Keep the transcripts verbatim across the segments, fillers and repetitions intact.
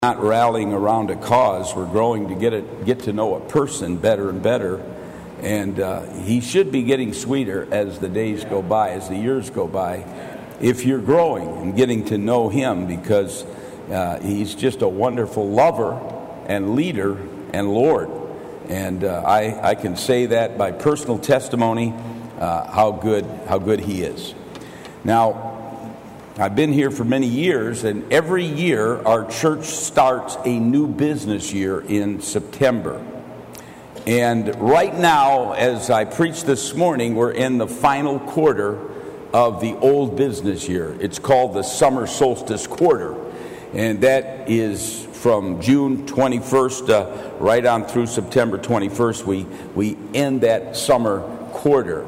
not rallying around a cause. We're growing to get it, get to know a person better and better. And uh, he should be getting sweeter as the days go by, as the years go by, if you're growing and getting to know him, because uh, he's just a wonderful lover and leader and Lord. And uh, I, I can say that by personal testimony, uh, how good how good he is. Now, I've been here for many years, and every year our church starts a new business year in September. And right now, as I preached this morning, we're in the final quarter of the old business year. It's called the summer solstice quarter, and that is from June twenty-first uh, right on through September twenty-first. We, we end that summer quarter.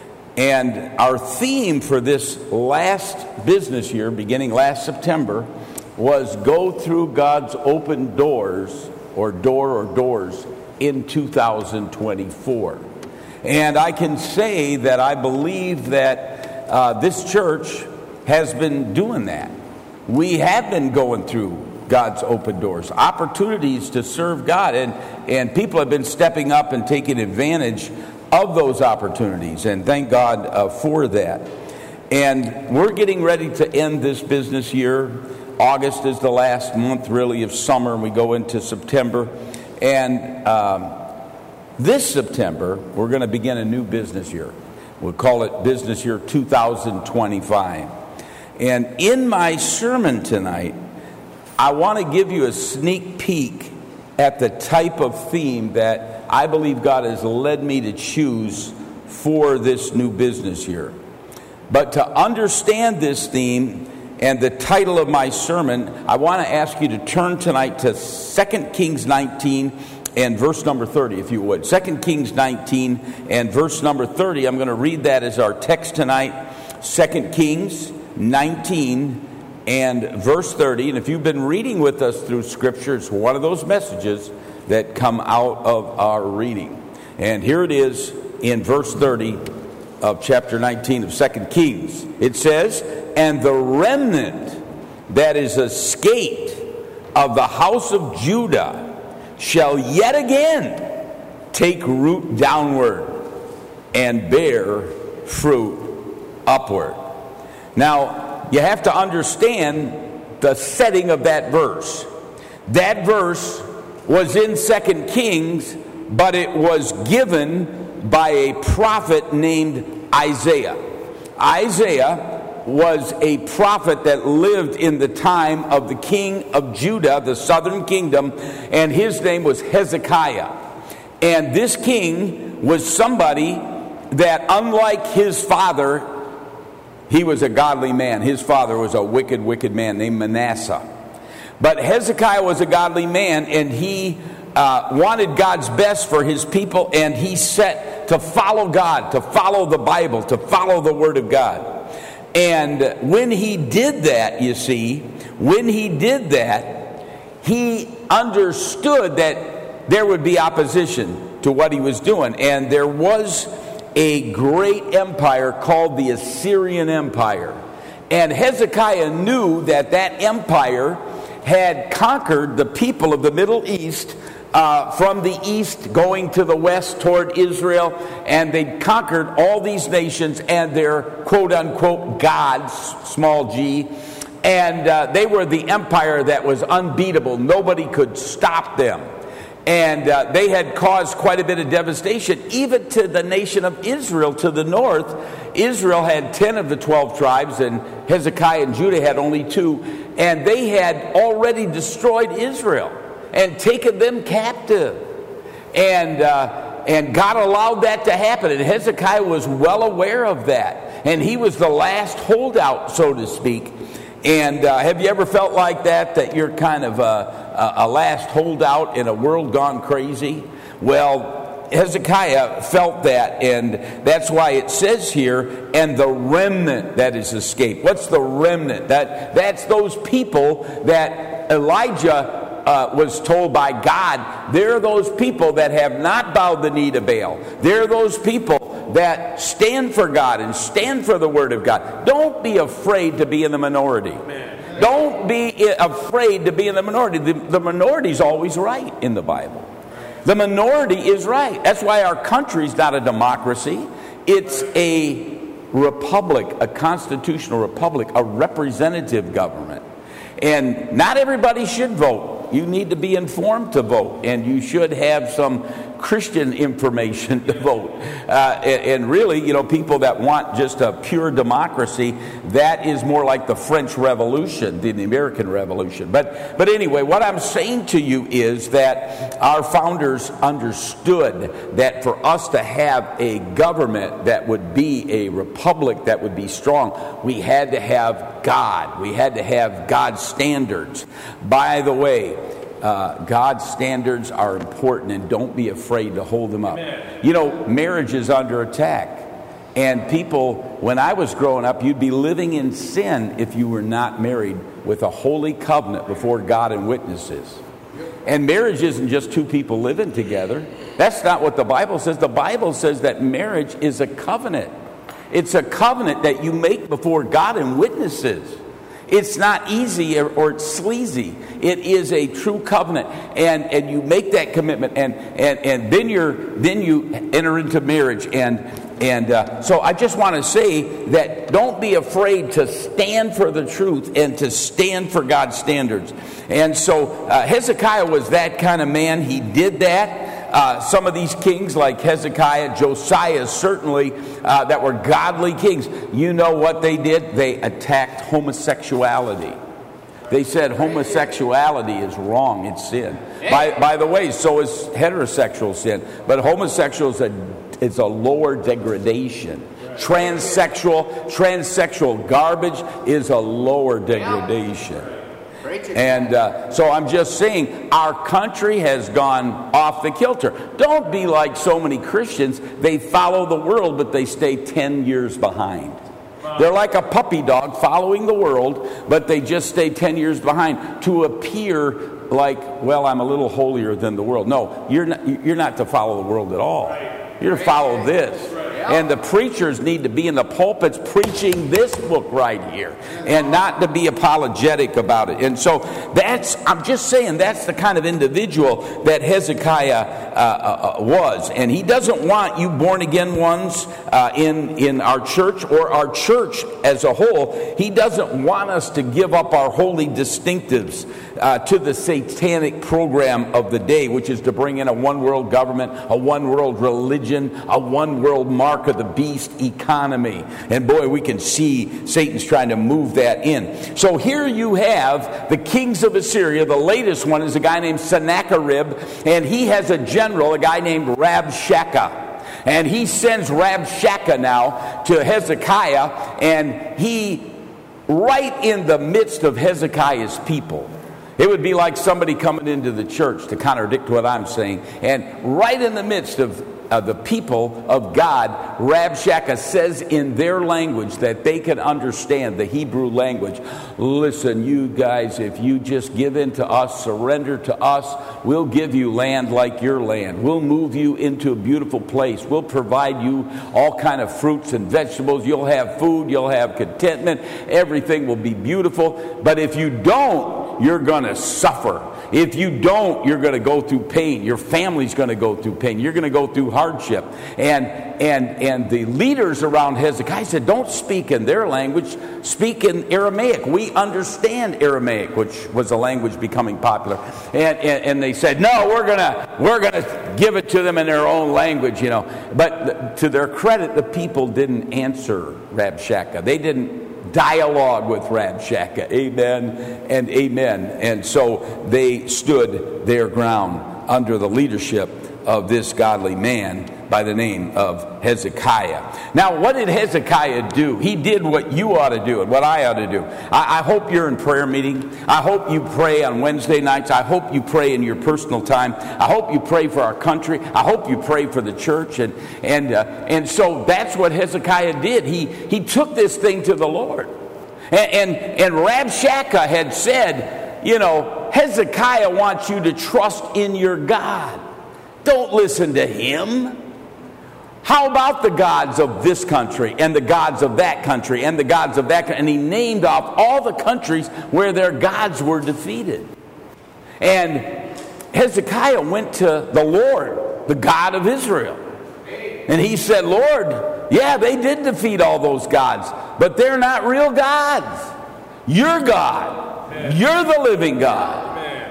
And our theme for this last business year, beginning last September, was go through God's open doors, or door or doors, in two thousand twenty-four. And I can say that I believe that uh, this church has been doing that. We have been going through God's open doors, opportunities to serve God, and, and people have been stepping up and taking advantage of those opportunities, and thank God uh, for that. And we're getting ready to end this business year. August is the last month, really, of summer, and we go into September. And um, this September, we're going to begin a new business year. We'll call it Business Year two thousand twenty-five. And in my sermon tonight, I want to give you a sneak peek at the type of theme that I believe God has led me to choose for this new business year. But to understand this theme and the title of my sermon, I want to ask you to turn tonight to Second Kings nineteen and verse number thirty, if you would. Second Kings nineteen and verse number thirty. I'm going to read that as our text tonight. Second Kings nineteen and verse thirty. And if you've been reading with us through Scripture, it's one of those messages that come out of our reading. And here it is in verse thirty of chapter nineteen of Second Kings. It says, "And the remnant that is escaped of the house of Judah shall yet again take root downward and bear fruit upward." Now, you have to understand the setting of that verse. That verse was in Second Kings, but it was given by a prophet named Isaiah. Isaiah was a prophet that lived in the time of the king of Judah, the southern kingdom, and his name was Hezekiah. And this king was somebody that, unlike his father, he was a godly man. His father was a wicked, wicked man named Manasseh. But Hezekiah was a godly man, and he uh, wanted God's best for his people, and he set to follow God, to follow the Bible, to follow the Word of God. And when he did that, you see, when he did that, he understood that there would be opposition to what he was doing. And there was a great empire called the Assyrian Empire. And Hezekiah knew that that empire had conquered the people of the Middle East uh, from the east going to the west toward Israel, and they'd conquered all these nations and their quote-unquote gods, small g, and uh, they were the empire that was unbeatable. Nobody could stop them. And uh, they had caused quite a bit of devastation, even to the nation of Israel to the north. Israel had ten of the twelve tribes, and Hezekiah and Judah had only two. And they had already destroyed Israel and taken them captive. And, uh, and God allowed that to happen. And Hezekiah was well aware of that. And he was the last holdout, so to speak. And uh, have you ever felt like that, that you're kind of a, a last holdout in a world gone crazy? Well, Hezekiah felt that, and that's why it says here, "and the remnant that is escaped." What's the remnant? That That's those people that Elijah Uh, was told by God, they're those people that have not bowed the knee to Baal. They're those people that stand for God and stand for the Word of God. Don't be afraid to be in the minority. Amen. Don't don't be afraid to be in the minority. The, the minority is always right in the Bible. The minority is right. That's why our country's not a democracy. It's a republic, a constitutional republic, a representative government. And not everybody should vote. You need to be informed to vote, and you should have some Christian information to vote. Uh, and, and really, you know, people that want just a pure democracy, that is more like the French Revolution than the American Revolution. But, but anyway, what I'm saying to you is that our founders understood that for us to have a government that would be a republic that would be strong, we had to have God. We had to have God's standards. By the way, Uh, God's standards are important, and don't be afraid to hold them up. Amen. You know, marriage is under attack. And people, when I was growing up, you'd be living in sin if you were not married with a holy covenant before God and witnesses. And marriage isn't just two people living together. That's not what the Bible says. The Bible says that marriage is a covenant. It's a covenant that you make before God and witnesses. It's not easy or, or it's sleazy. It is a true covenant, and, and you make that commitment, and and, and then you're then you enter into marriage, and and uh, so I just want to say that don't be afraid to stand for the truth and to stand for God's standards. And so uh, Hezekiah was that kind of man. He did that. Uh, some of these kings like Hezekiah, Josiah, certainly, uh, that were godly kings, you know what they did? They attacked homosexuality. They said homosexuality is wrong, it's sin. By, by the way, so is heterosexual sin. But homosexual is a, it's a lower degradation. Transsexual, transsexual garbage is a lower degradation. And uh, so I'm just saying, our country has gone off the kilter. Don't be like so many Christians. They follow the world, but they stay ten years behind. They're like a puppy dog following the world, but they just stay ten years behind to appear like, well, I'm a little holier than the world. No, you're not, you're not to follow the world at all. You're to follow this. And the preachers need to be in the pulpits preaching this book right here, and not to be apologetic about it. And so that's, I'm just saying, that's the kind of individual that Hezekiah uh, uh, was. And he doesn't want you born again ones uh, in, in our church or our church as a whole. He doesn't want us to give up our holy distinctives uh, to the satanic program of the day, which is to bring in a one world government, a one world religion, a one world mark of the beast economy. And boy, we can see Satan's trying to move that in. So here you have the kings of Assyria. The latest one is a guy named Sennacherib, and he has a general, a guy named Rabshakeh. And he sends Rabshakeh now to Hezekiah, and he, right in the midst of Hezekiah's people, it would be like somebody coming into the church to contradict what I'm saying, and right in the midst of Uh, the people of God, Rabshakeh says in their language that they can understand, the Hebrew language, listen, you guys, if you just give in to us, surrender to us, we'll give you land like your land. We'll move you into a beautiful place. We'll provide you all kind of fruits and vegetables. You'll have food. You'll have contentment. Everything will be beautiful. But if you don't, you're going to suffer. If you don't, you're going to go through pain. Your family's going to go through pain. You're going to go through hardship. And and and the leaders around Hezekiah said, don't speak in their language. Speak in Aramaic. We understand Aramaic, which was a language becoming popular. And and, and they said, no, we're gonna we're gonna give it to them in their own language, you know. But to their credit, the people didn't answer Rabshakeh. They didn't dialogue with Rabshakeh. Amen and amen. And so they stood their ground under the leadership of this godly man by the name of Hezekiah. Now, what did Hezekiah do? He did what you ought to do and what I ought to do. I, I hope you're in prayer meeting. I hope you pray on Wednesday nights. I hope you pray in your personal time. I hope you pray for our country. I hope you pray for the church. And and uh, and so that's what Hezekiah did. He he took this thing to the Lord. And and, and Rabshakeh had said, you know, Hezekiah wants you to trust in your God. Don't listen to him. How about the gods of this country and the gods of that country and the gods of that country? And he named off all the countries where their gods were defeated. And Hezekiah went to the Lord, the God of Israel. And he said, Lord, yeah, they did defeat all those gods, but they're not real gods. You're God. You're the living God.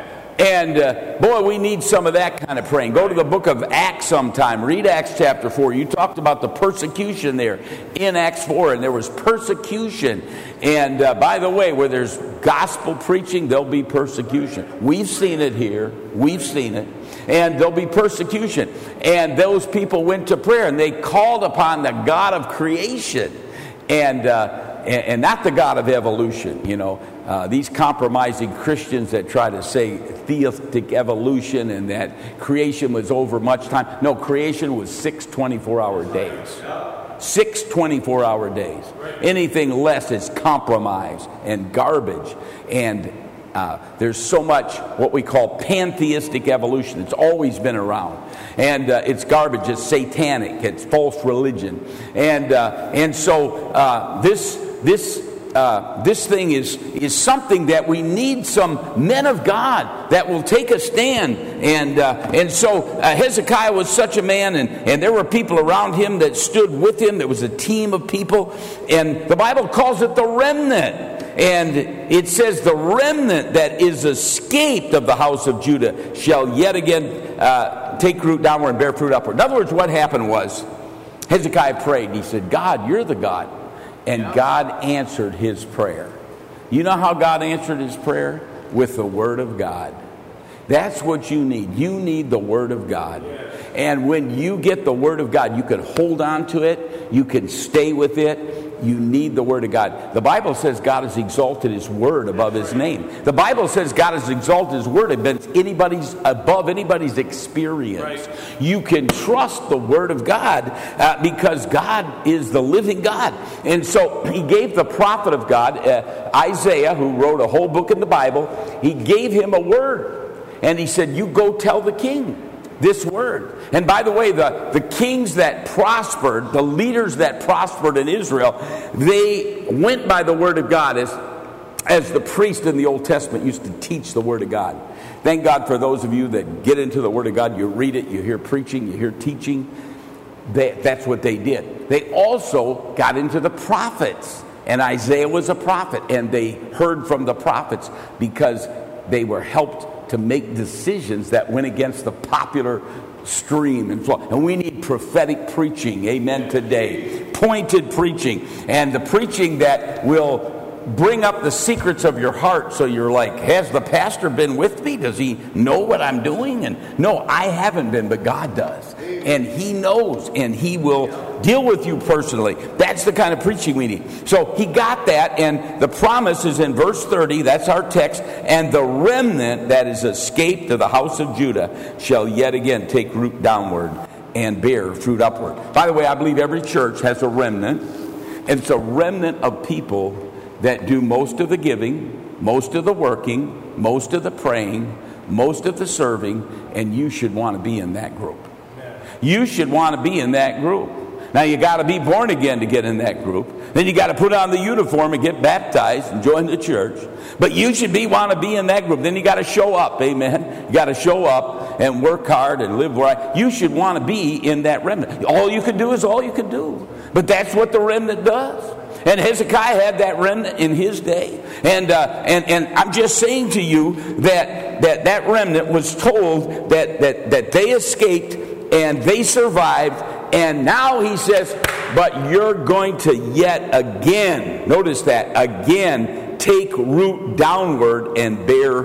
And uh, boy, we need some of that kind of praying. Go to the book of Acts sometime. Read Acts chapter four. You talked about the persecution there in Acts four, and there was persecution. And uh, by the way, where there's gospel preaching, there'll be persecution. We've seen it here. We've seen it. And there'll be persecution. And those people went to prayer, and they called upon the God of creation. And uh, and not the God of evolution, you know. Uh, these compromising Christians that try to say theistic evolution and that creation was over much time. No, creation was six twenty-four hour days. Six twenty-four hour days. Anything less is compromise and garbage. And uh, there's so much what we call pantheistic evolution. It's always been around. And uh, it's garbage. It's satanic. It's false religion. And uh, and so uh, this this uh, this thing is is something that we need some men of God that will take a stand. And uh, and so uh, Hezekiah was such a man, and and there were people around him that stood with him. There was a team of people, and the Bible calls it the remnant. And it says the remnant that is escaped of the house of Judah shall yet again uh, take root downward and bear fruit upward. In other words, what happened was Hezekiah prayed. He said, God, you're the God. And yeah. God answered his prayer. You know how God answered his prayer? With the word of God. That's what you need. You need the word of God. Yeah. And when you get the word of God, you can hold on to it. You can stay with it. You need the word of God. The Bible says God has exalted his word above his name. The Bible says God has exalted his word above anybody's, above anybody's experience. Right. You can trust the word of God uh, because God is the living God. And so he gave the prophet of God, uh, Isaiah, who wrote a whole book in the Bible, he gave him a word. And he said, you go tell the king this word. And by the way, the, the kings that prospered, the leaders that prospered in Israel, they went by the word of God as, as the priest in the Old Testament used to teach the word of God. Thank God for those of you that get into the word of God. You read it, you hear preaching, you hear teaching. They, that's what they did. They also got into the prophets. And Isaiah was a prophet. And they heard from the prophets because they were helped to make decisions that went against the popular stream and flow. And we need prophetic preaching, amen, today. Pointed preaching. And the preaching that will bring up the secrets of your heart so you're like, has the pastor been with me? Does he know what I'm doing? And no, I haven't been, but God does. And he knows, and he will deal with you personally. That's the kind of preaching we need. So he got that, and the promise is in verse thirty. That's our text. And the remnant that is escaped to the house of Judah shall yet again take root downward and bear fruit upward. By the way, I believe every church has a remnant. And it's a remnant of people that do most of the giving, most of the working, most of the praying, most of the serving, and you should want to be in that group. You should want to be in that group. Now, you got to be born again to get in that group. Then you got to put on the uniform and get baptized and join the church. But you should be want to be in that group. Then you got to show up, amen. You got to show up and work hard and live right. You should want to be in that remnant. All you can do is all you can do. But that's what the remnant does. And Hezekiah had that remnant in his day. And uh, and and I'm just saying to you that that, that remnant was told that, that, that they escaped and they survived. And now he says, but you're going to yet again, notice that, again, take root downward and bear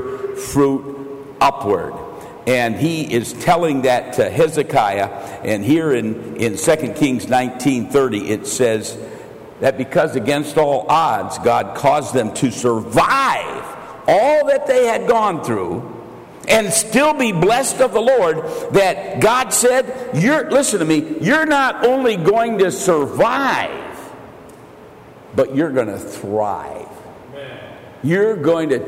fruit upward. And he is telling that to Hezekiah. And here in, in Second Kings nineteen thirty, it says that because against all odds, God caused them to survive all that they had gone through and still be blessed of the Lord, that God said, "You're listen to me, you're not only going to survive, but you're going to thrive. Amen. You're going to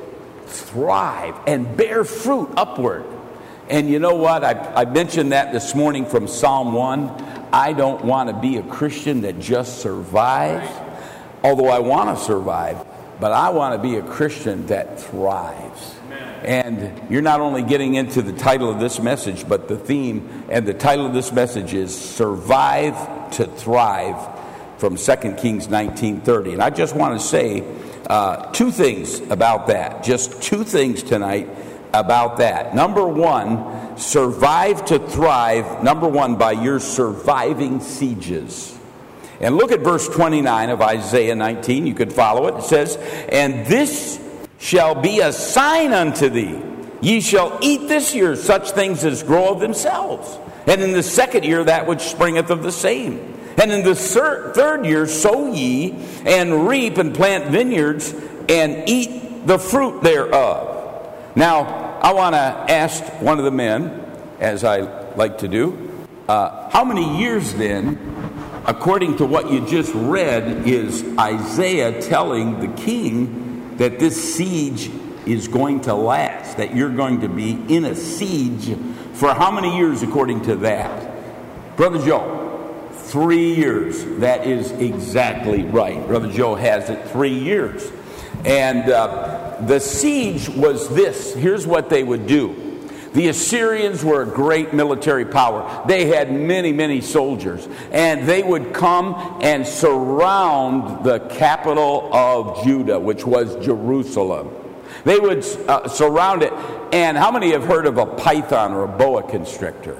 thrive and bear fruit upward." And you know what? I, I mentioned that this morning from Psalm one. I don't want to be a Christian that just survives, although I want to survive, but I want to be a Christian that thrives. And you're not only getting into the title of this message, but the theme and the title of this message is Survive to Thrive from Second Kings nineteen thirty. And I just want to say uh, two things about that. Just two things tonight about that. Number one, survive to thrive, number one, by your surviving sieges. And look at verse twenty-nine of Isaiah nineteen. You could follow it. It says, and this shall be a sign unto thee. Ye shall eat this year such things as grow of themselves. And in the second year that which springeth of the same. And in the thir- third year sow ye, and reap, and plant vineyards, and eat the fruit thereof. Now, I want to ask one of the men, as I like to do, uh, how many years then, according to what you just read, is Isaiah telling the king that this siege is going to last, that you're going to be in a siege for how many years according to that? Brother Joe, three years. That is exactly right. Brother Joe has it three years. And uh, the siege was this. Here's what they would do. The Assyrians were a great military power. They had many, many soldiers. And they would come and surround the capital of Judah, which was Jerusalem. They would uh, surround it. And how many have heard of a python or a boa constrictor?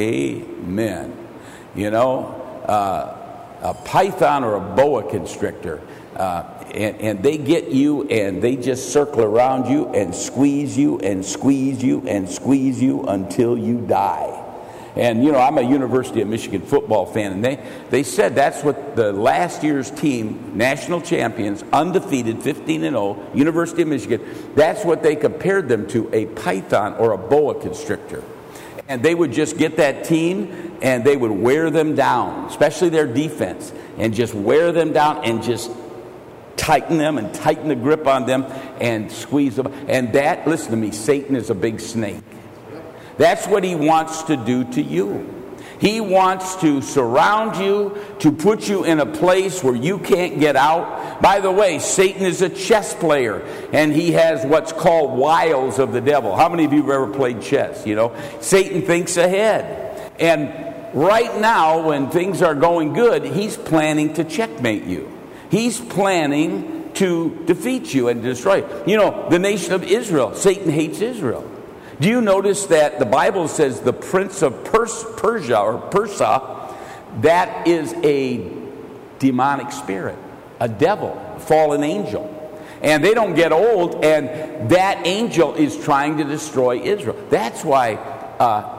Amen. You know, uh, a python or a boa constrictor. Uh, and, and they get you and they just circle around you and squeeze you and squeeze you and squeeze you until you die. And, you know, I'm a University of Michigan football fan, and they, they said that's what the last year's team, national champions, undefeated, fifteen and oh, University of Michigan, that's what they compared them to, a python or a boa constrictor. And they would just get that team and they would wear them down, especially their defense, and just wear them down and just tighten them and tighten the grip on them and squeeze them. And that, listen to me, Satan is a big snake. That's what he wants to do to you. He wants to surround you, to put you in a place where you can't get out. By the way, Satan is a chess player, and he has what's called wiles of the devil. How many of you have ever played chess? You know, Satan thinks ahead. And right now, when things are going good, he's planning to checkmate you. He's planning to defeat you and destroy you. You know, the nation of Israel, Satan hates Israel. Do you notice that the Bible says the prince of Pers- Persia or Persia, that is a demonic spirit, a devil, a fallen angel. And they don't get old, and that angel is trying to destroy Israel. That's why uh,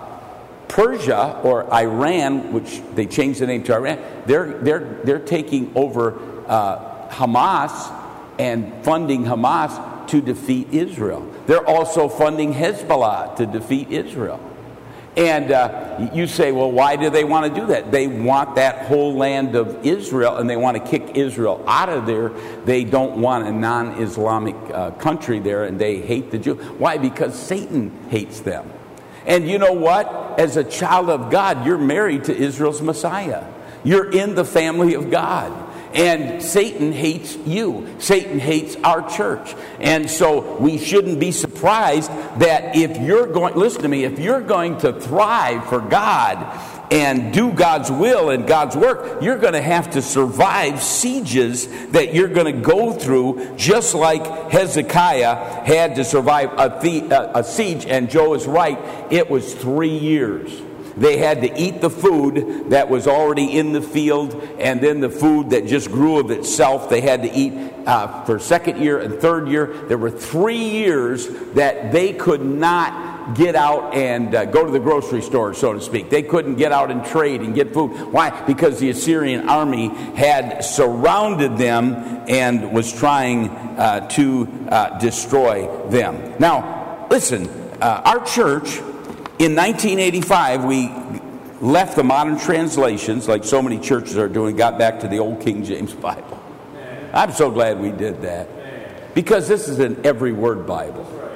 Persia or Iran, which they changed the name to Iran, they're they're they're taking over uh, Hamas and funding Hamas to defeat Israel. They're also funding Hezbollah to defeat Israel. And uh, you say, well, why do they want to do that? They want that whole land of Israel, and they want to kick Israel out of there. They don't want a non-Islamic uh, country there, and they hate the Jews. Why? Because Satan hates them. And you know what? As a child of God, you're married to Israel's Messiah. You're in the family of God. And Satan hates you. Satan hates our church. And so we shouldn't be surprised that if you're going, listen to me, if you're going to thrive for God and do God's will and God's work, you're going to have to survive sieges that you're going to go through, just like Hezekiah had to survive a, the, a siege. And Joe is right, it was three years. They had to eat the food that was already in the field, and then the food that just grew of itself they had to eat uh, for second year and third year. There were three years that they could not get out and uh, go to the grocery store, so to speak. They couldn't get out and trade and get food. Why? Because the Assyrian army had surrounded them and was trying uh, to uh, destroy them. Now, listen, uh, our church, in nineteen eighty-five, we left the modern translations, like so many churches are doing, got back to the old King James Bible. I'm so glad we did that, because this is an every word Bible.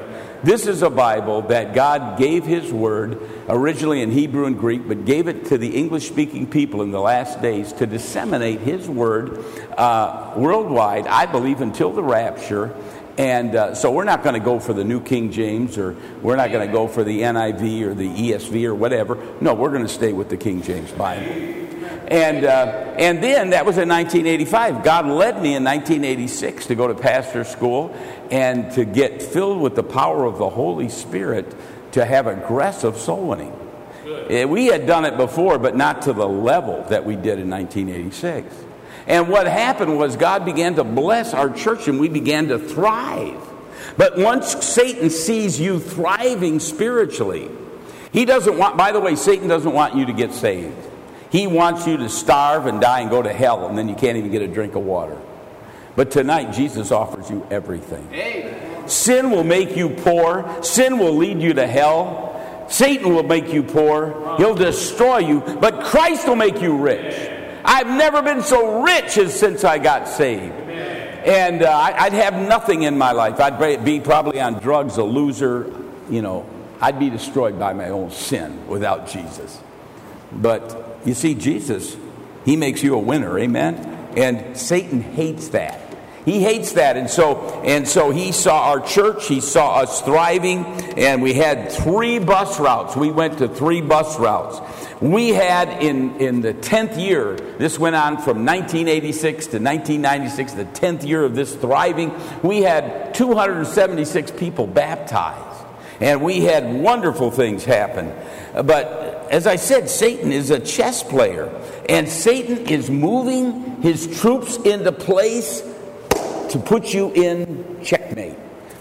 This is a Bible that God gave His Word, originally in Hebrew and Greek, but gave it to the English-speaking people in the last days to disseminate His Word uh, worldwide, I believe, until the rapture. And uh, so we're not going to go for the New King James, or we're not going to go for the N I V or the E S V or whatever. No, we're going to stay with the King James Bible. And uh, and then that was in nineteen eighty-five. God led me in nineteen eighty-six to go to pastor school and to get filled with the power of the Holy Spirit to have aggressive soul winning. Good. We had done it before, but not to the level that we did in nineteen eighty-six. And what happened was God began to bless our church and we began to thrive. But once Satan sees you thriving spiritually, he doesn't want, by the way, Satan doesn't want you to get saved. He wants you to starve and die and go to hell, and then you can't even get a drink of water. But tonight, Jesus offers you everything. Amen. Sin will make you poor. Sin will lead you to hell. Satan will make you poor. He'll destroy you. But Christ will make you rich. I've never been so rich as since I got saved. And uh, I'd have nothing in my life. I'd be probably on drugs, a loser. You know, I'd be destroyed by my own sin without Jesus. But you see, Jesus, He makes you a winner, amen? And Satan hates that. He hates that, and so and so he saw our church, he saw us thriving, and we had three bus routes. We went to three bus routes. We had in, in the tenth year, this went on from nineteen eighty-six to nineteen ninety-six, the tenth year of this thriving, we had two hundred seventy-six people baptized. And we had wonderful things happen. But as I said, Satan is a chess player. And Satan is moving his troops into place to put you in checkmate,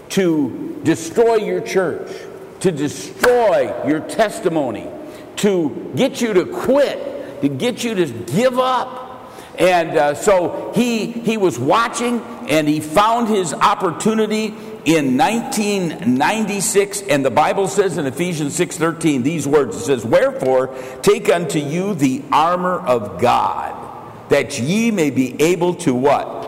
to destroy your church, to destroy your testimony, to get you to quit, to get you to give up. And uh, so he he was watching, and he found his opportunity in nineteen ninety-six, and the Bible says in Ephesians six thirteen these words. It says, "Wherefore take unto you the armor of God, that ye may be able to" what?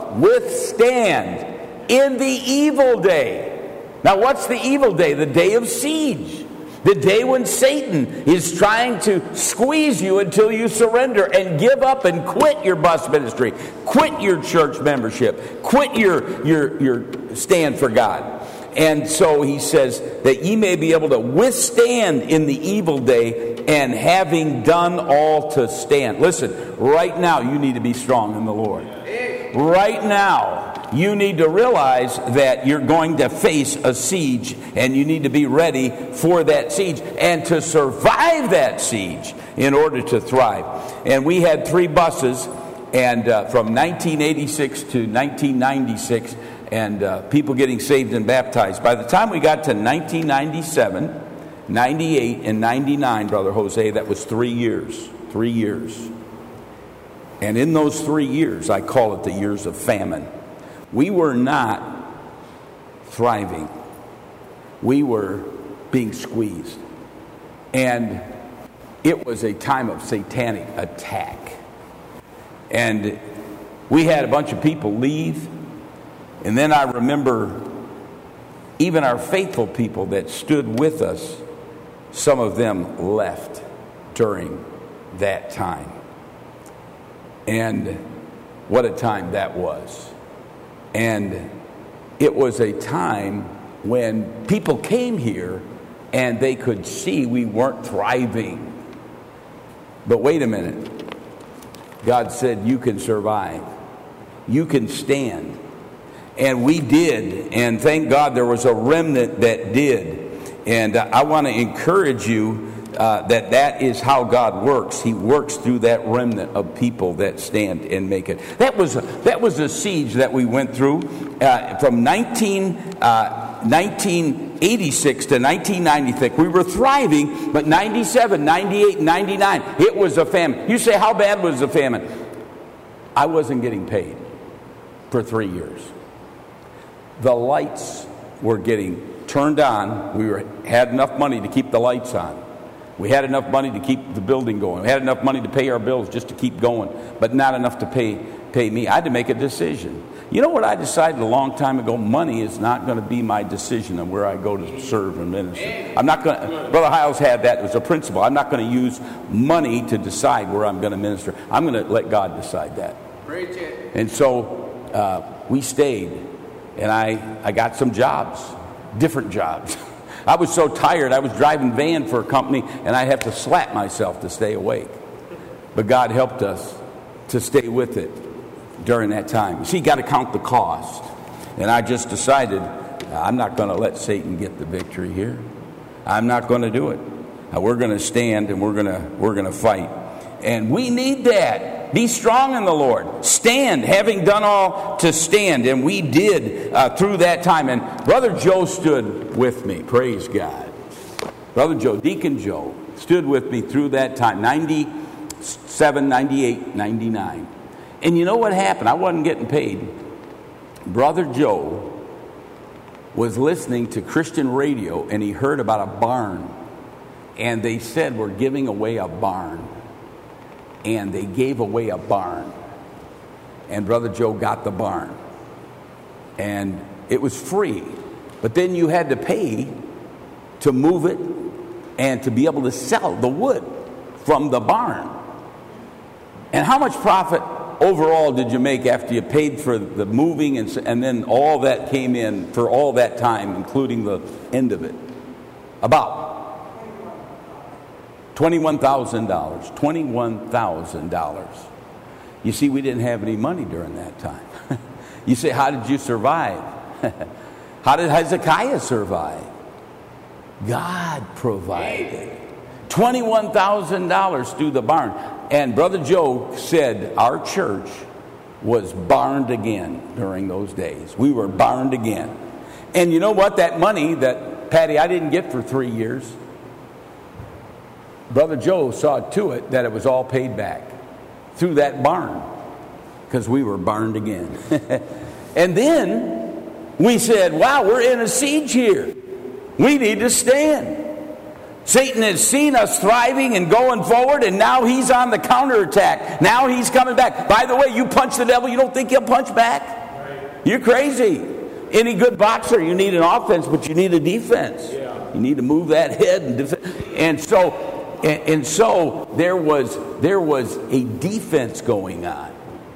"Withstand in the evil day." Now what's the evil day? The day of siege. The day when Satan is trying to squeeze you until you surrender and give up and quit your bus ministry, quit your church membership, quit your, your, your stand for God. And so he says that ye may be able to withstand in the evil day, and having done all to stand. Listen, right now you need to be strong in the Lord. Right now you need to realize that you're going to face a siege, and you need to be ready for that siege and to survive that siege in order to thrive. And we had three buses, and uh, from nineteen eighty-six to nineteen ninety-six, and uh, people getting saved and baptized. By the time we got to nineteen ninety-seven, ninety-eight, and ninety-nine, Brother Jose, that was three years. Three years. And in those three years, I call it the years of famine. We were not thriving. We were being squeezed. And it was a time of satanic attack. And we had a bunch of people leave. And then I remember even our faithful people that stood with us, some of them left during that time. And what a time that was. And it was a time when people came here and they could see we weren't thriving. But wait a minute. God said, you can survive. You can stand. And we did. And thank God there was a remnant that did. And I want to encourage you uh, that that is how God works. He works through that remnant of people that stand and make it. That was a, that was a siege that we went through uh, from nineteen eighty-six to nineteen ninety-six. We were thriving, but ninety-seven, ninety-eight, ninety-nine, it was a famine. You say, how bad was the famine? I wasn't getting paid for three years. The lights were getting turned on. We were had enough money to keep the lights on. We had enough money to keep the building going. We had enough money to pay our bills just to keep going, but not enough to pay pay me. I had to make a decision. You know what I decided a long time ago? Money is not going to be my decision on where I go to serve and minister. I'm not going to, Brother Hiles had that as a principle. I'm not going to use money to decide where I'm going to minister. I'm going to let God decide that. And so uh, we stayed, and I, I got some jobs, different jobs. I was so tired, I was driving van for a company, and I have to slap myself to stay awake. But God helped us to stay with it during that time. See, you got to count the cost. And I just decided, I'm not going to let Satan get the victory here. I'm not going to do it. Uh, we're going to stand, and we're going to we're going to fight. And we need that. Be strong in the Lord. Stand, having done all to stand. And we did uh, through that time. And Brother Joe stood with me. Praise God. Brother Joe, Deacon Joe, stood with me through that time. ninety-seven, ninety-eight, ninety-nine. And you know what happened? I wasn't getting paid. Brother Joe was listening to Christian radio, and he heard about a barn. And they said, we're giving away a barn. And they gave away a barn. And Brother Joe got the barn. And it was free. But then you had to pay to move it and to be able to sell the wood from the barn. And how much profit overall did you make after you paid for the moving and, and then all that came in for all that time, including the end of it? About twenty-one thousand dollars. twenty-one thousand dollars. You see, we didn't have any money during that time. You say, how did you survive? How did Hezekiah survive? God provided. twenty-one thousand dollars through the barn. And Brother Joe said our church was barned again during those days. We were barned again. And you know what? That money that, Patty, I didn't get for three years, Brother Joe saw to it that it was all paid back through that barn, because we were barned again. And then we said, wow, we're in a siege here. We need to stand. Satan has seen us thriving and going forward, and now he's on the counterattack. Now he's coming back. By the way, you punch the devil, you don't think he'll punch back? You're crazy. Any good boxer, you need an offense, but you need a defense. You need to move that head and defend. And so, and, and so there was there was a defense going on.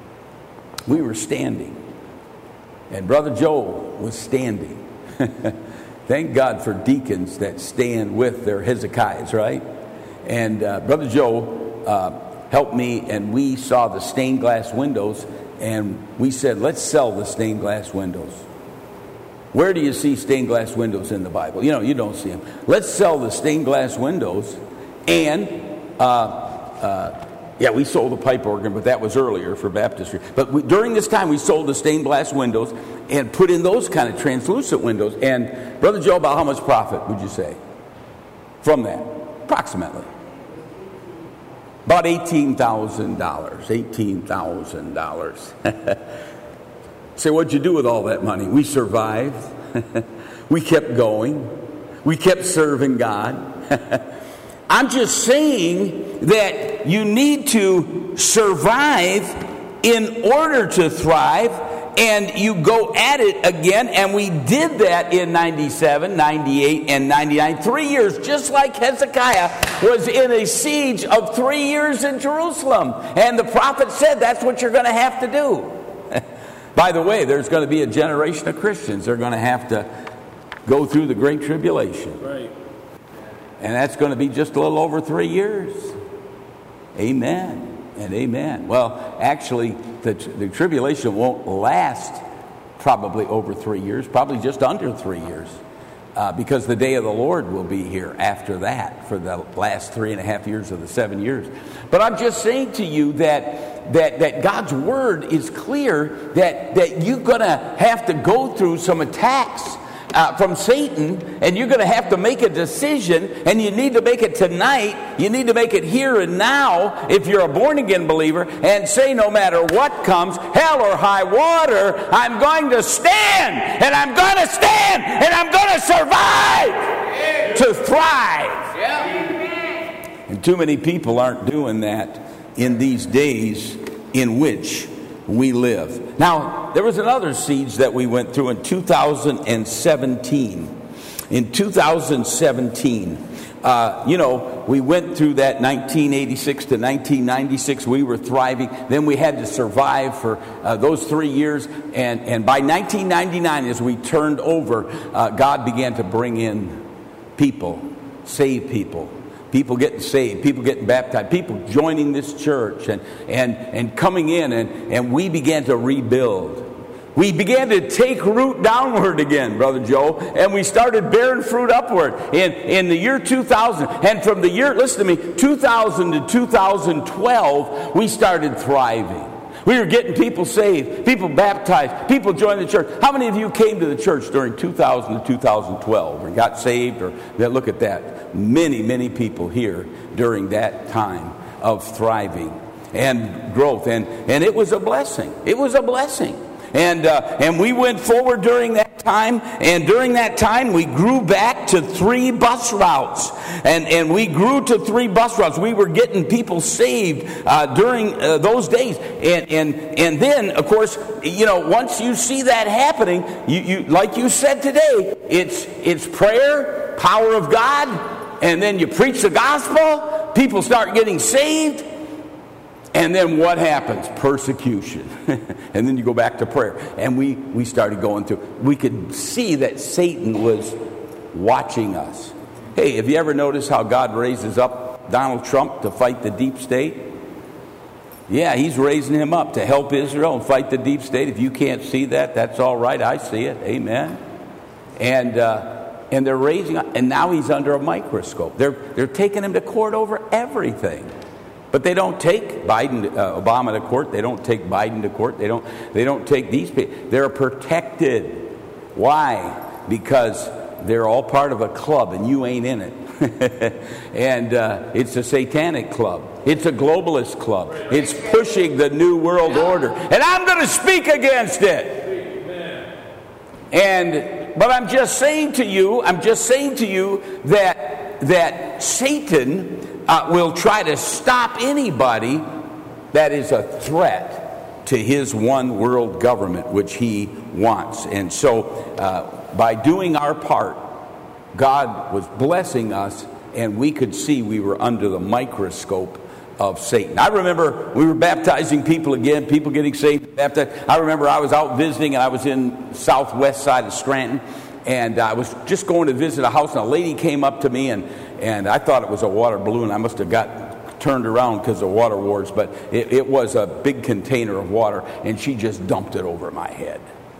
We were standing, and Brother Joe was standing. Thank God for deacons that stand with their Hezekiahs, right? And uh, Brother Joe uh, helped me, and we saw the stained glass windows, and we said, let's sell the stained glass windows. Where do you see stained glass windows in the Bible? You know, you don't see them. Let's sell the stained glass windows, and uh, uh, yeah, we sold the pipe organ, but that was earlier for baptistry. But we, during this time, we sold the stained glass windows and put in those kind of translucent windows. And Brother Joe, about how much profit would you say from that? Approximately. About eighteen thousand dollars. eighteen thousand dollars. Say, what'd you do with all that money? We survived. We kept going. We kept serving God. I'm just saying that you need to survive in order to thrive, and you go at it again, and we did that in ninety-seven, ninety-eight, and ninety-nine. Three years, just like Hezekiah was in a siege of three years in Jerusalem. And the prophet said that's what you're going to have to do. By the way, there's going to be a generation of Christians. They're going to have to go through the Great Tribulation. Right. And that's going to be just a little over three years. Amen and amen. Well, actually, the, the tribulation won't last probably over three years, probably just under three years, uh, because the day of the Lord will be here after that for the last three and a half years of the seven years. But I'm just saying to you that that, that God's word is clear that, that you're going to have to go through some attacks Uh, from Satan, and you're going to have to make a decision, and you need to make it tonight. You need to make it here and now if you're a born-again believer, and say, no matter what comes, hell or high water, I'm going to stand, and I'm going to stand, and I'm going to survive to thrive. And too many people aren't doing that in these days in which we live. Now, there was another siege that we went through in two thousand seventeen. In two thousand seventeen, uh, you know, we went through that nineteen eighty-six to nineteen ninety-six. We were thriving. Then we had to survive for uh, those three years. And, and by nineteen ninety-nine, as we turned over, uh, God began to bring in people, save people. People getting saved, people getting baptized, people joining this church and, and, and coming in, and, and we began to rebuild. We began to take root downward again, Brother Joe, and we started bearing fruit upward in, in the year two thousand. And from the year, listen to me, two thousand to two thousand twelve, we started thriving. We were getting people saved, people baptized, people joined the church. How many of you came to the church during two thousand to two thousand twelve or got saved? Or look at that. Many, many people here during that time of thriving and growth. And, and it was a blessing. It was a blessing. And uh, and we went forward during that time, and during that time we grew back to three bus routes, and and we grew to three bus routes. We were getting people saved uh, during uh, those days, and and and then of course, you know, once you see that happening, you, you like you said today, it's it's prayer, power of God, and then you preach the gospel. People start getting saved. And then what happens? Persecution. And then you go back to prayer. And we, we started going through. We could see that Satan was watching us. Hey, have you ever noticed how God raises up Donald Trump to fight the deep state? Yeah, he's raising him up to help Israel and fight the deep state. If you can't see that, that's all right. I see it. Amen. And uh, and they're raising up. And now he's under a microscope. They're, they're taking him to court over everything. But they don't take Biden, uh, Obama to court. They don't take Biden to court. They don't. They don't take these people. They're protected. Why? Because they're all part of a club, and you ain't in it. And uh, it's a satanic club. It's a globalist club. It's pushing the new world order, and I'm going to speak against it. And but I'm just saying to you. I'm just saying to you that that Satan. Uh, will try to stop anybody that is a threat to his one world government, which he wants. And so uh, by doing our part, God was blessing us, and we could see we were under the microscope of Satan. I remember we were baptizing people again, people getting saved, baptized. I remember I was out visiting, and I was in southwest side of Scranton, and I was just going to visit a house, and a lady came up to me, and And I thought it was a water balloon. I must have got turned around because of water wars, but it, it was a big container of water, and she just dumped it over my head.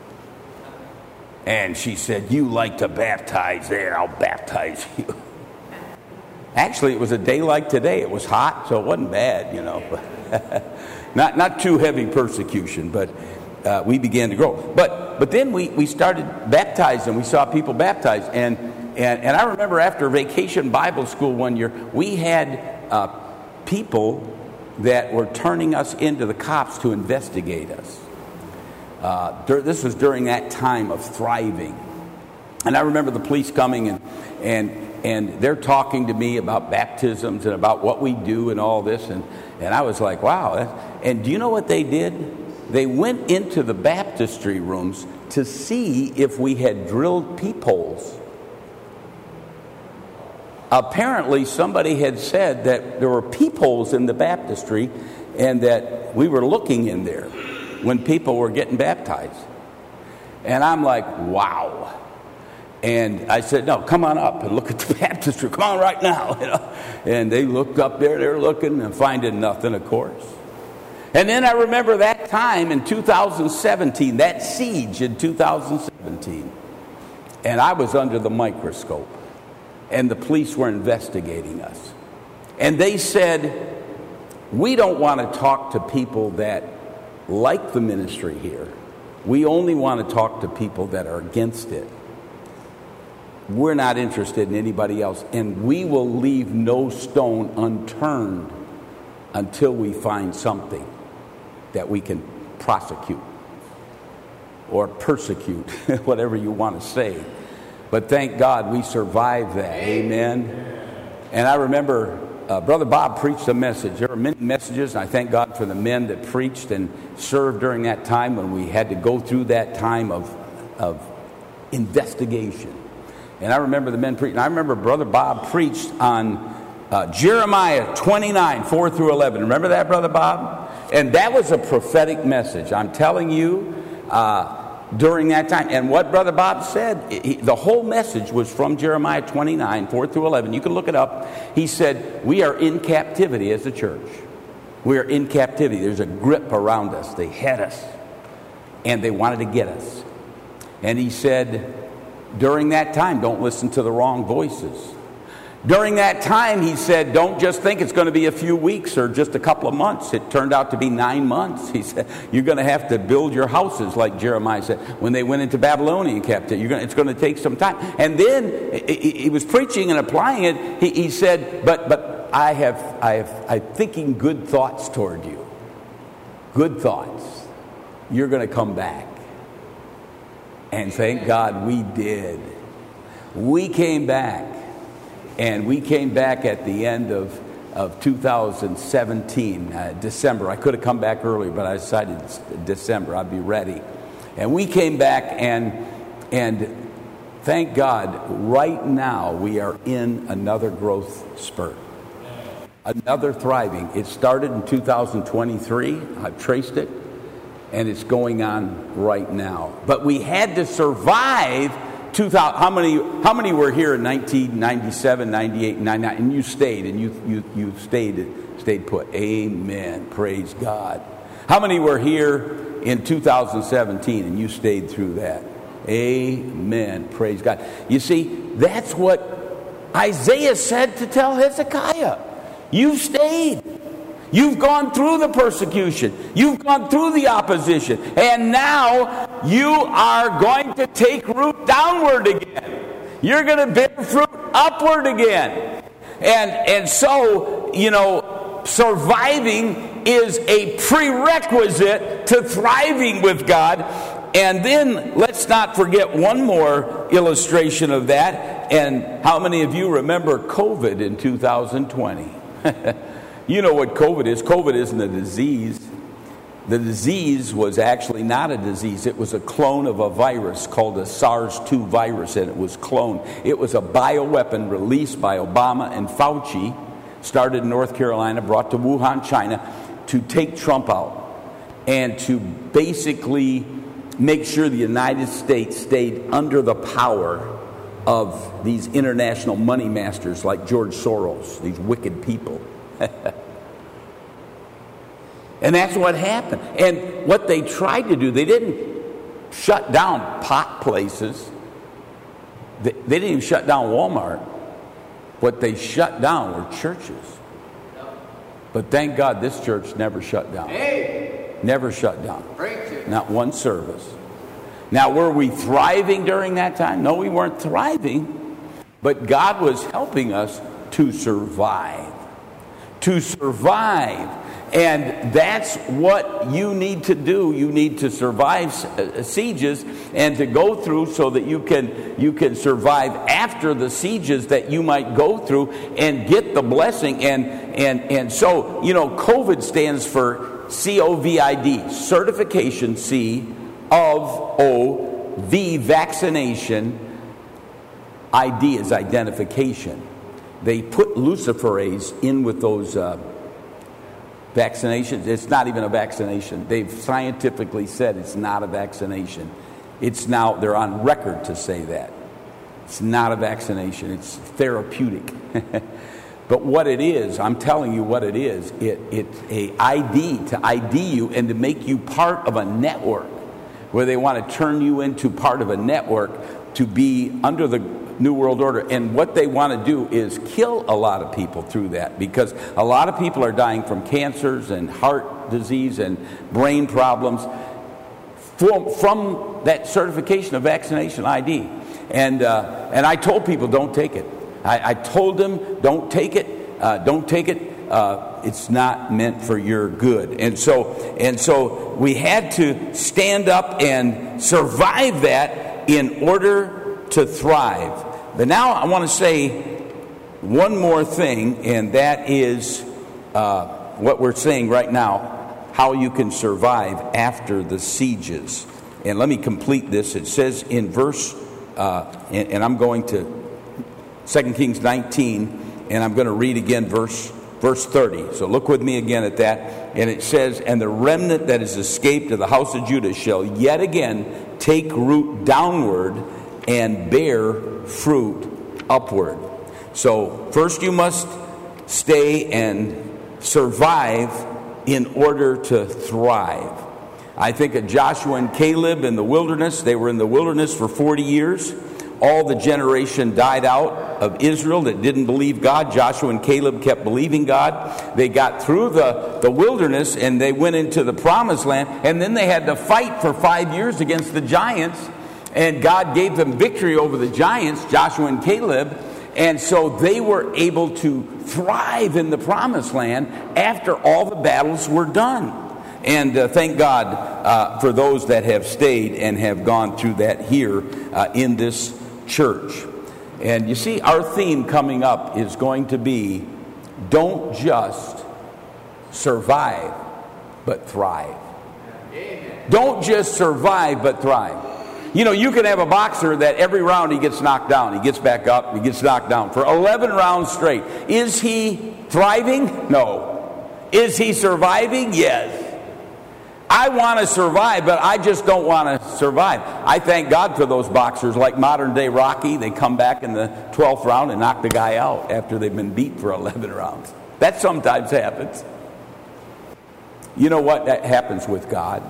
And she said, "You like to baptize there, I'll baptize you." Actually, it was a day like today. It was hot, so it wasn't bad, you know. not not too heavy persecution, but uh, we began to grow. But but then we, we started baptizing. We saw people baptized, and And, and I remember after Vacation Bible School one year, we had uh, people that were turning us into the cops to investigate us. Uh, dur- this was during that time of thriving. And I remember the police coming, and, and, and they're talking to me about baptisms and about what we do and all this. And, and I was like, wow. And do you know what they did? They went into the baptistry rooms to see if we had drilled peepholes. Apparently, somebody had said that there were peepholes in the baptistry and that we were looking in there when people were getting baptized. And I'm like, wow. And I said, no, come on up and look at the baptistry. Come on right now. You know? And they looked up there. They were looking and finding nothing, of course. And then I remember that time in two thousand seventeen, that siege in two thousand seventeen. And I was under the microscope. And the police were investigating us. And they said, we don't want to talk to people that like the ministry here. We only want to talk to people that are against it. We're not interested in anybody else. And we will leave no stone unturned until we find something that we can prosecute or persecute, whatever you want to say. But thank God we survived that. Amen. And I remember uh, Brother Bob preached a message. There were many messages, and I thank God for the men that preached and served during that time when we had to go through that time of, of investigation. And I remember the men preaching. I remember Brother Bob preached on uh, Jeremiah twenty-nine, four through eleven. Remember that, Brother Bob? And that was a prophetic message. I'm telling you, uh, during that time. And what Brother Bob said, he, the whole message was from Jeremiah twenty-nine, four through eleven. You can look it up. He said, we are in captivity as a church. We are in captivity. There's a grip around us. They had us. And they wanted to get us. And he said, during that time, don't listen to the wrong voices. During that time, he said, don't just think it's going to be a few weeks or just a couple of months. It turned out to be nine months. He said, you're going to have to build your houses, like Jeremiah said, when they went into Babylonian captivity. You're going to, it's going to take some time. And then he was preaching and applying it. He, he said, but but I have, I have, I'm thinking good thoughts toward you. Good thoughts. You're going to come back. And thank God we did. We came back. And we came back at the end of, of two thousand seventeen, uh, December. I could have come back earlier, but I decided December, I'd be ready. And we came back, and and thank God, right now we are in another growth spurt. Another thriving. It started in two thousand twenty-three. I've traced it, and it's going on right now. But we had to survive two thousand, how many how many were here in nineteen ninety-seven, ninety-eight, ninety-nine, and you stayed, and you you you stayed stayed put. Amen. Praise God. How many were here in two thousand seventeen and you stayed through that? Amen. Praise God. You see, that's what Isaiah said to tell Hezekiah. You've stayed. You've gone through the persecution. You've gone through the opposition. And now you are going to take root downward again. You're going to bear fruit upward again. And, and so, you know, surviving is a prerequisite to thriving with God. And then let's not forget one more illustration of that. And how many of you remember COVID in two thousand twenty? You know what COVID is. COVID isn't a disease. The disease was actually not a disease. It was a clone of a virus called the SARS two virus, and it was cloned. It was a bioweapon released by Obama and Fauci, started in North Carolina, brought to Wuhan, China, to take Trump out and to basically make sure the United States stayed under the power of these international money masters like George Soros, these wicked people. And that's what happened. And what they tried to do, they didn't shut down pot places. They, they didn't even shut down Walmart. What they shut down were churches. But thank God this church never shut down. Hey. Never shut down. Not one service. Now, were we thriving during that time? No, we weren't thriving. But God was helping us to survive. To survive. And that's what you need to do. You need to survive sieges and to go through so that you can you can survive after the sieges that you might go through and get the blessing. And and and so, you know, COVID stands for C O V I D, certification, C of O V, vaccination, I D is identification. They put luciferase in with those uh, vaccinations. It's not even a vaccination. They've scientifically said it's not a vaccination. It's now, they're on record to say that. It's not a vaccination. It's therapeutic. But what it is, I'm telling you what it is. It, it's a I D to I D you and to make you part of a network where they want to turn you into part of a network to be under the New World Order. And what they want to do is kill a lot of people through that, because a lot of people are dying from cancers and heart disease and brain problems from, from that certification of vaccination I D. And uh, and I told people, don't take it. I, I told them, don't take it. Uh, don't take it. Uh, it's not meant for your good. And so and so we had to stand up and survive that in order to thrive. But now I want to say one more thing, and that is uh, what we're saying right now, how you can survive after the sieges. And let me complete this. It says in verse, uh, and, and I'm going to Second Kings nineteen, and I'm going to read again verse verse thirty. So look with me again at that. And it says, "And the remnant that is escaped of the house of Judah shall yet again take root downward and bear fruit upward." So first you must stay and survive in order to thrive. I think of Joshua and Caleb in the wilderness. They were in the wilderness for forty years. All the generation died out of Israel that didn't believe God. Joshua and Caleb kept believing God. They got through the, the wilderness and they went into the promised land. And then they had to fight for five years against the giants. And God gave them victory over the giants, Joshua and Caleb. And so they were able to thrive in the promised land after all the battles were done. And uh, thank God uh, for those that have stayed and have gone through that here uh, in this church. And you see, our theme coming up is going to be, don't just survive, but thrive. Amen. Don't just survive, but thrive. You know, you can have a boxer that every round he gets knocked down. He gets back up, he gets knocked down for eleven rounds straight. Is he thriving? No. Is he surviving? Yes. I want to survive, but I just don't want to survive. I thank God for those boxers like modern day Rocky. They come back in the twelfth round and knock the guy out after they've been beat for eleven rounds. That sometimes happens. You know what? That happens with God.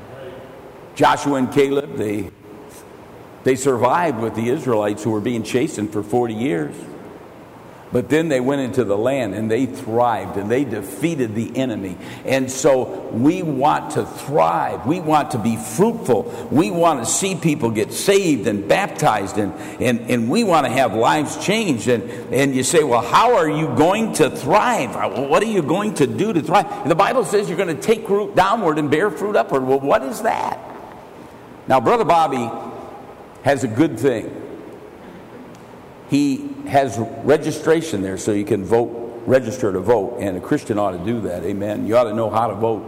Joshua and Caleb, they, they survived with the Israelites who were being chastened for forty years. But then they went into the land and they thrived and they defeated the enemy. And so we want to thrive. We want to be fruitful. We want to see people get saved and baptized, and, and, and we want to have lives changed. And, and you say, well, how are you going to thrive? What are you going to do to thrive? And the Bible says you're going to take root downward and bear fruit upward. Well, what is that? Now, Brother Bobby has a good thing. He has registration there so you can vote, register to vote, and a Christian ought to do that, amen. You ought to know how to vote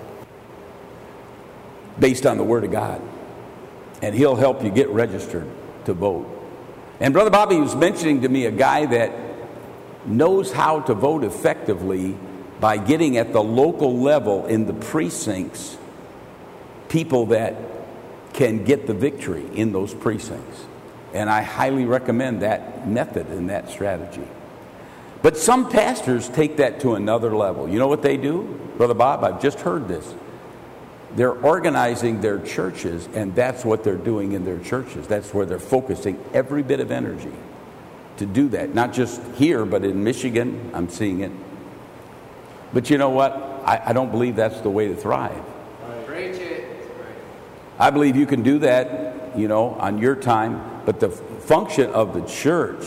based on the Word of God, and he'll help you get registered to vote. And Brother Bobby was mentioning to me a guy that knows how to vote effectively by getting at the local level in the precincts people that can get the victory in those precincts. And I highly recommend that method and that strategy. But some pastors take that to another level. You know what they do? Brother Bob, I've just heard this. They're organizing their churches, and that's what they're doing in their churches. That's where they're focusing every bit of energy to do that. Not just here, but in Michigan, I'm seeing it. But you know what? I, I don't believe that's the way to thrive. Preach it. I believe you can do that, you know, on your time. But the function of the church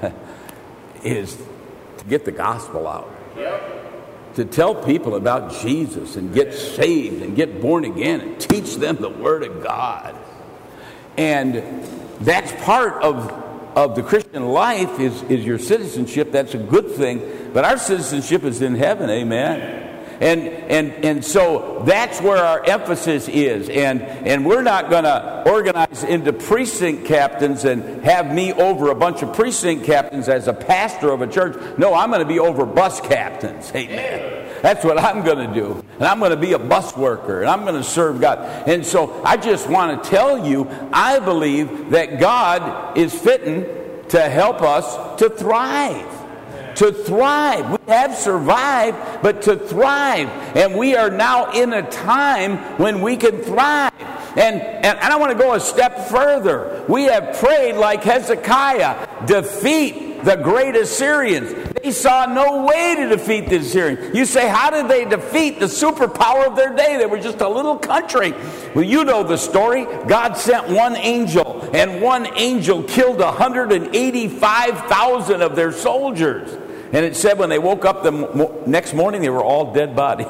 is to get the gospel out. Yep. To tell people about Jesus and get saved and get born again and teach them the Word of God. And that's part of, of the Christian life is, is your citizenship. That's a good thing. But our citizenship is in heaven, amen. And and and so that's where our emphasis is. And and we're not going to organize into precinct captains and have me over a bunch of precinct captains as a pastor of a church. No, I'm going to be over bus captains. Amen. That's what I'm going to do. And I'm going to be a bus worker. And I'm going to serve God. And so I just want to tell you, I believe that God is fitting to help us to thrive. To thrive. We have survived, but to thrive. And we are now in a time when we can thrive. And, and, and I want to go a step further. We have prayed like Hezekiah, defeat the great Assyrians. They saw no way to defeat the Assyrians. You say, how did they defeat the superpower of their day? They were just a little country. Well, you know the story. God sent one angel, and one angel killed one hundred eighty-five thousand of their soldiers. And it said when they woke up the mo- next morning, they were all dead bodies.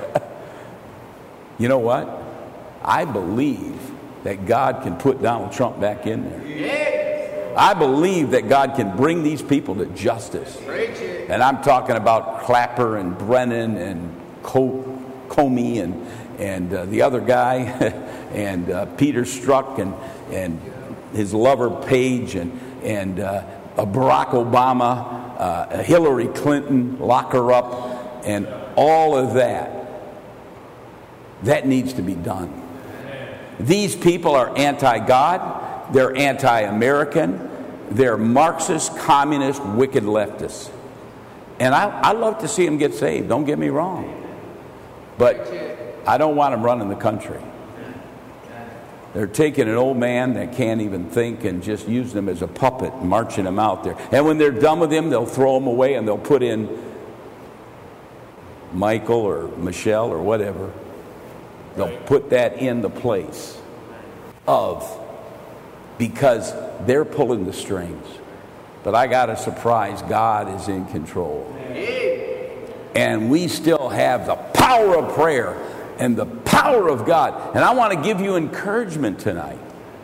You know what? I believe that God can put Donald Trump back in there. I believe that God can bring these people to justice. And I'm talking about Clapper and Brennan and Co- Comey and and uh, the other guy and uh, Peter Strzok and and his lover Page and and uh, Barack Obama, uh, Hillary Clinton, lock her up, and all of that. That needs to be done. These people are anti-God, they're anti-American, they're Marxist, communist, wicked leftists. And I, I love to see them get saved, don't get me wrong. But I don't want them running the country. They're taking an old man that can't even think and just using him as a puppet, marching him out there. And when they're done with him, they'll throw him away and they'll put in Michael or Michelle or whatever. They'll put that in the place of, because they're pulling the strings. But I got a surprise. God is in control. And we still have the power of prayer and the power of God. And I want to give you encouragement tonight.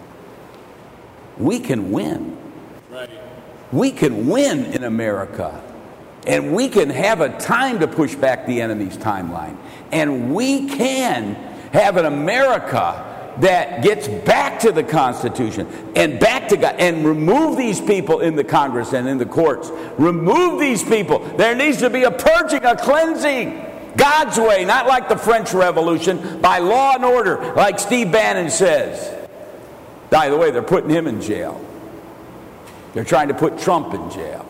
We can win. We can win in America. And we can have a time to push back the enemy's timeline. And we can have an America that gets back to the Constitution and back to God and remove these people in the Congress and in the courts. Remove these people. There needs to be a purging, a cleansing. God's way, not like the French Revolution, by law and order, like Steve Bannon says. By the way, they're putting him in jail. They're trying to put Trump in jail.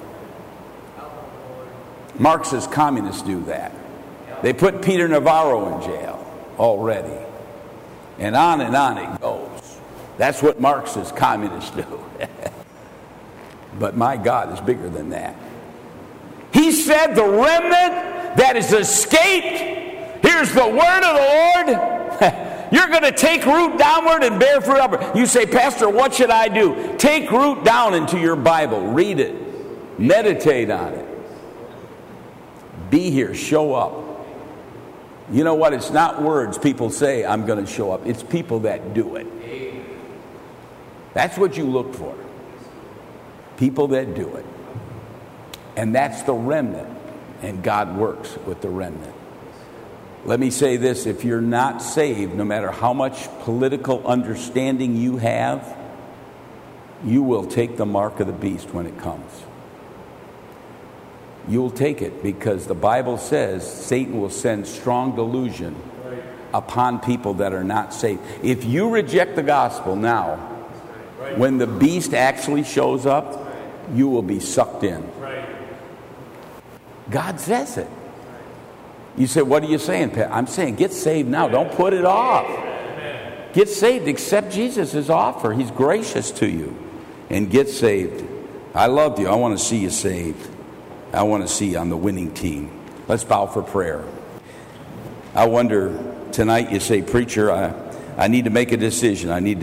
Marxist communists do that. They put Peter Navarro in jail already. And on and on it goes. That's what Marxist communists do. But my God is bigger than that. He said the remnant that is escaped, here's the word of the Lord. You're going to take root downward and bear fruit upward. You say, Pastor, what should I do? Take root down into your Bible. Read it. Meditate on it. Be here. Show up. You know what? It's not words people say, I'm going to show up. It's people that do it. That's what you look for. People that do it. And that's the remnant. And God works with the remnant. Let me say this. If you're not saved, no matter how much political understanding you have, you will take the mark of the beast when it comes. You'll take it because the Bible says Satan will send strong delusion upon people that are not saved. If you reject the gospel now, when the beast actually shows up, you will be sucked in. God says it. You say, what are you saying, Pat? I'm saying get saved now. Don't put it off. Get saved. Accept Jesus' offer. He's gracious to you. And get saved. I love you. I want to see you saved. I want to see you on the winning team. Let's bow for prayer. I wonder, tonight you say, preacher, I, I need to make a decision. I need to